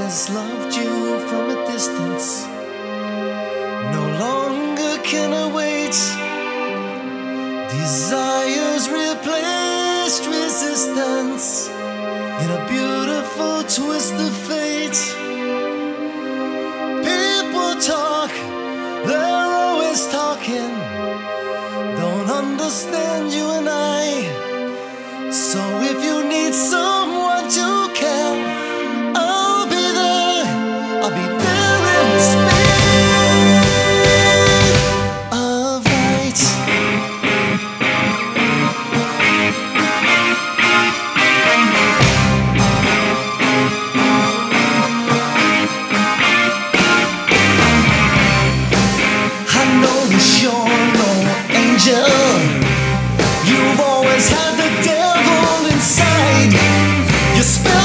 always loved you from a distance. No longer can I wait. Desires replaced resistance in a beautiful twist of fate. People talk, they're always talking, don't understand you and I. So if you need someone to care, I'll be there. I'll be there in the speed of light. I know that you're no angel. You've always had the devil inside. You spell